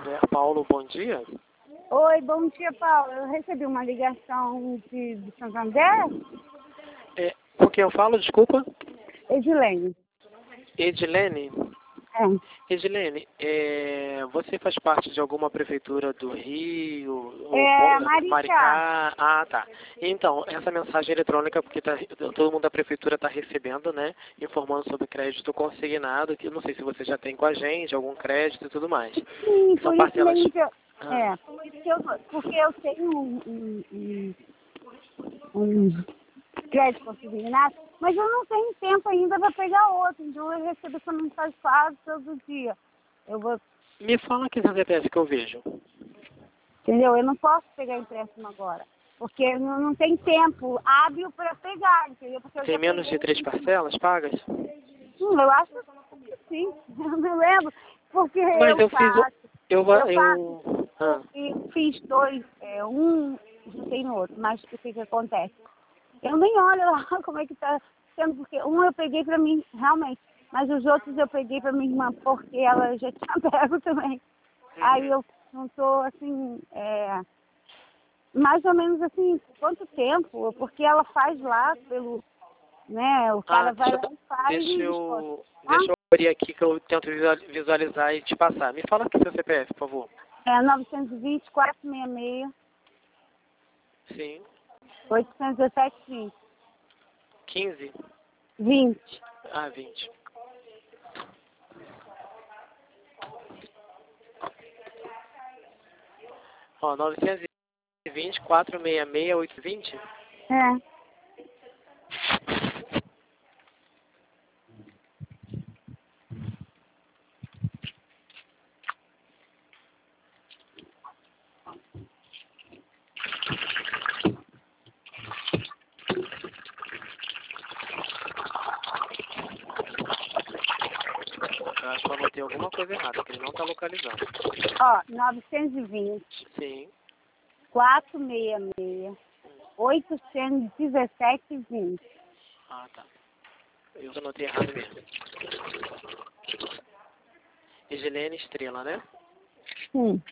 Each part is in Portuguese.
Santander. Paulo, bom dia. Oi, bom dia, Paulo. Eu recebi uma ligação de Santander. Com quem eu falo, desculpa? Edilene. Edilene? É. Edilene, você faz parte de alguma prefeitura do Rio? Maricá. Ah, tá. Então, essa mensagem eletrônica, porque todo mundo da prefeitura está recebendo, né? Informando sobre crédito consignado, que eu não sei se você já tem com a gente, algum crédito e tudo mais. Sim, São por isso parcelas... mesmo que eu... por isso que porque eu tenho um crédito consignado, mas eu não tenho tempo ainda para pegar outro. Então eu recebo essa mensagem quase todo dia. Eu vou... Me fala que CPF que eu vejo. Entendeu? Eu não posso pegar empréstimo agora, porque não tem tempo hábil para pegar, entendeu? Porque eu Tem já menos de 3 parcelas pagas? eu acho que sim, eu me lembro, porque Mas eu fiz dois, um juntei no outro, mas o que acontece? Eu nem olho lá como é que tá sendo, porque um eu peguei para mim, realmente, mas os outros eu peguei para minha irmã, porque ela já tinha pego também. Aí eu não tô assim, mais ou menos assim, quanto tempo? Porque ela faz lá pelo, né, o cara vai lá e faz. Deixa eu abrir aqui que eu tento visualizar e te passar. Me fala aqui seu CPF, por favor. 920 466 Sim. 817 20. 15? 20. Ah, 20. Ó, 920 466 820? É. Eu acho que eu anotei alguma coisa errada, porque ele não está localizando. Ó, 920 Sim. 466 817 20. Ah, tá. Eu anotei errado mesmo. Edilene Estrela, né? Sim.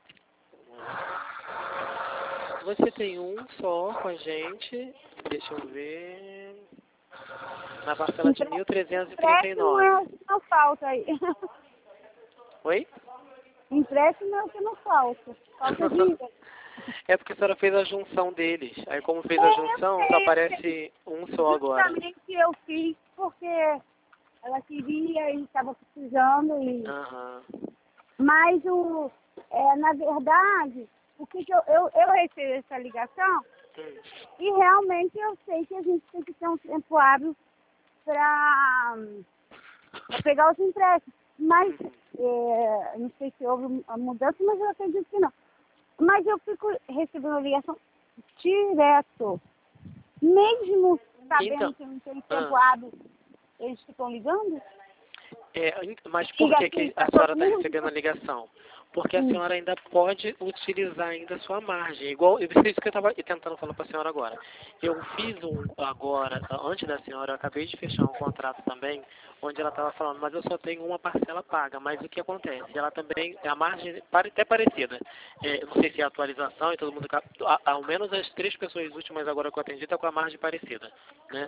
Você tem um só com a gente. Deixa eu ver. Na parcela de 1.339. Não falta aí. Oi? Empréstimo é o que não falta. Falta dinheiro. É porque a senhora fez a junção deles. Aí como fez a junção, só aparece um só agora. Justamente eu fiz porque ela queria e estava precisando. Mas na verdade, o que eu recebi essa ligação e realmente eu sei que a gente tem que ter um tempo hábil para pegar os empréstimos. Mas, não sei se houve uma mudança, mas eu acredito que não. Mas eu fico recebendo ligação direto. Mesmo sabendo que não tem tempo hábil, eles ficam ligando? Mas por que a senhora está recebendo a ligação? Porque a senhora ainda pode utilizar ainda a sua margem. Igual, isso que eu estava tentando falar para a senhora agora. Eu fiz agora, antes da senhora, eu acabei de fechar um contrato também, onde ela estava falando, mas eu só tenho uma parcela paga. Mas o que acontece? Ela também, a margem até parecida. Não sei se é atualização e todo mundo, ao menos as 3 pessoas últimas agora que eu atendi, está com a margem parecida. Né?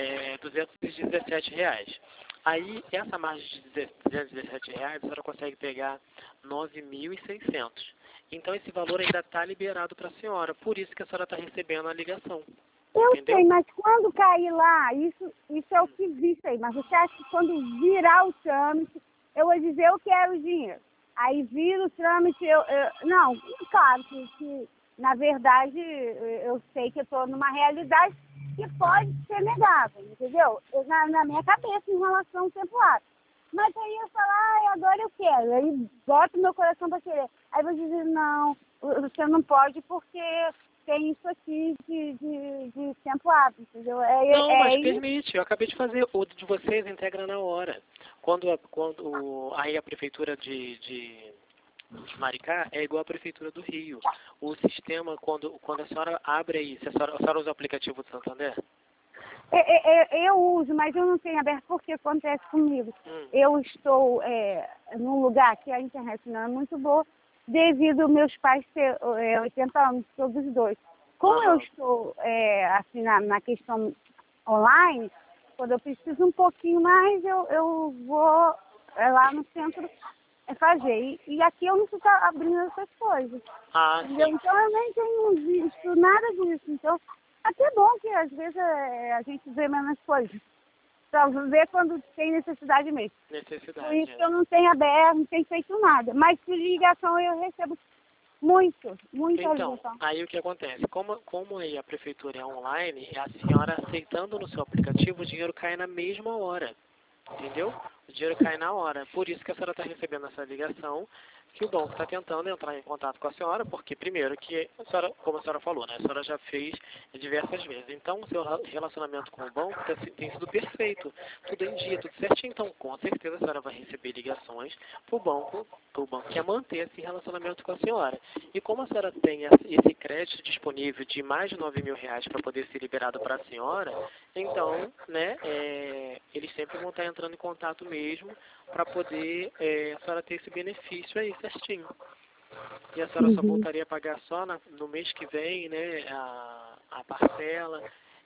R$217. Aí, essa margem de R$217, a senhora consegue pegar 9.600. Então, esse valor ainda está liberado para a senhora. Por isso que a senhora está recebendo a ligação. Eu Entendeu? sei, mas quando cair lá, isso é o que existe aí. Mas você acha que quando virar o trâmite, eu vou dizer eu quero o dinheiro. Aí vira o trâmite, não, claro que na verdade, eu sei que eu estou numa realidade que pode ser negada, entendeu? Na minha cabeça em relação ao tempo hábil. Mas aí eu falo, agora eu quero. Aí boto meu coração para querer. Aí eu vou dizer, não, você não pode porque tem isso aqui de tempo hábil, entendeu? Mas permite. Eu acabei de fazer. O de vocês integra na hora. Quando aí a prefeitura de Maricá é igual à prefeitura do Rio. O sistema, quando a senhora abre aí, a senhora usa o aplicativo do Santander? Eu uso, mas eu não tenho aberto porque acontece comigo. Eu estou num lugar que a internet não é muito boa devido meus pais ter 80 anos, todos os dois. Como eu estou assim, na questão online, quando eu preciso um pouquinho mais, eu vou lá no centro fazer. E aqui eu não fico abrindo essas coisas. Sim. Então eu nem tenho visto nada disso. Então, até bom que às vezes a gente vê menos coisas. Pra ver quando tem necessidade mesmo. Por isso que eu não tenho aberto, não tenho feito nada. Mas por ligação eu recebo muita Então, ligação. aí o que acontece? Como aí a prefeitura é online, a senhora aceitando no seu aplicativo, o dinheiro cai na mesma hora. Entendeu? O dinheiro cai na hora. Por isso que a senhora está recebendo essa ligação, que o banco está tentando entrar em contato com a senhora, porque primeiro que a senhora, como a senhora falou, né, a senhora já fez diversas vezes. Então o seu relacionamento com o banco tem sido perfeito, tudo em dia, tudo certinho. Então com certeza a senhora vai receber ligações para o banco quer manter esse relacionamento com a senhora. E como a senhora tem esse crédito disponível de mais de R$9.000 para poder ser liberado para a senhora, então, né, eles sempre vão estar entrando em contato mesmo para poder a senhora ter esse benefício aí certinho. E a senhora só voltaria a pagar só no mês que vem, né, a parcela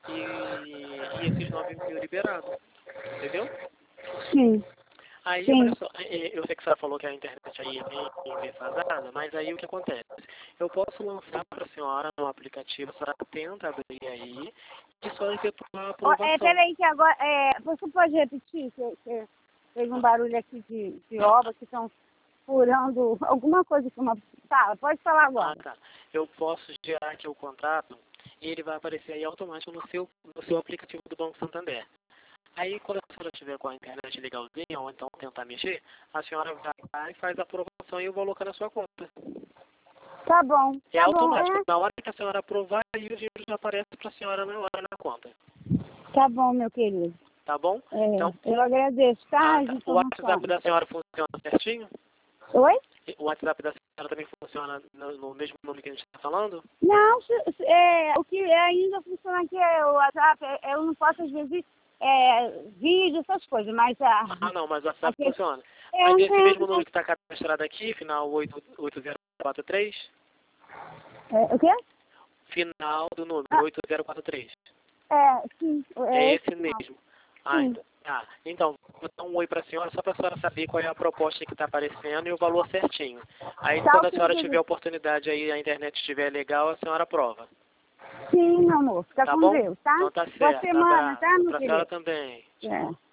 e esses 9.000 liberados. Entendeu? Sim. Aí, olha só, eu sei que a senhora falou que a internet aí é bem defasada, mas aí o que acontece? Eu posso lançar para a senhora no aplicativo, a senhora tenta abrir aí e só efetuar a aprovação. Peraí que agora, você pode repetir? Que teve um barulho aqui de obra que estão furando alguma coisa que uma sala. Pode falar agora. Tá. Eu posso gerar aqui o contrato e ele vai aparecer aí automático no seu aplicativo do Banco Santander. Aí, quando a senhora estiver com a internet legalzinha, ou então tentar mexer, a senhora vai e faz a aprovação e eu vou colocar na sua conta. Tá bom. É automático. Na hora que a senhora aprovar, aí o dinheiro já aparece para a senhora na hora na conta. Tá bom, meu querido. Tá bom? Então, eu agradeço, tá? O WhatsApp da senhora funciona certinho? Oi? O WhatsApp da senhora também funciona no mesmo número que a gente está falando? Não, o que ainda funciona aqui é o WhatsApp. Eu não posso, às vezes, vídeo, essas coisas, mas... não, mas o WhatsApp funciona. Mas esse mesmo número que está cadastrado aqui, final 8043? O quê? Final do número, 8043. Sim. É esse mesmo. Então, vou dar um oi para a senhora, só para a senhora saber qual é a proposta que está aparecendo e o valor certinho. Aí, quando a senhora tiver a oportunidade aí, a internet estiver legal, a senhora aprova. Sim, meu amor. Fica com Deus, tá? Então tá certo. Boa semana, tá, meu querido? Para a senhora também.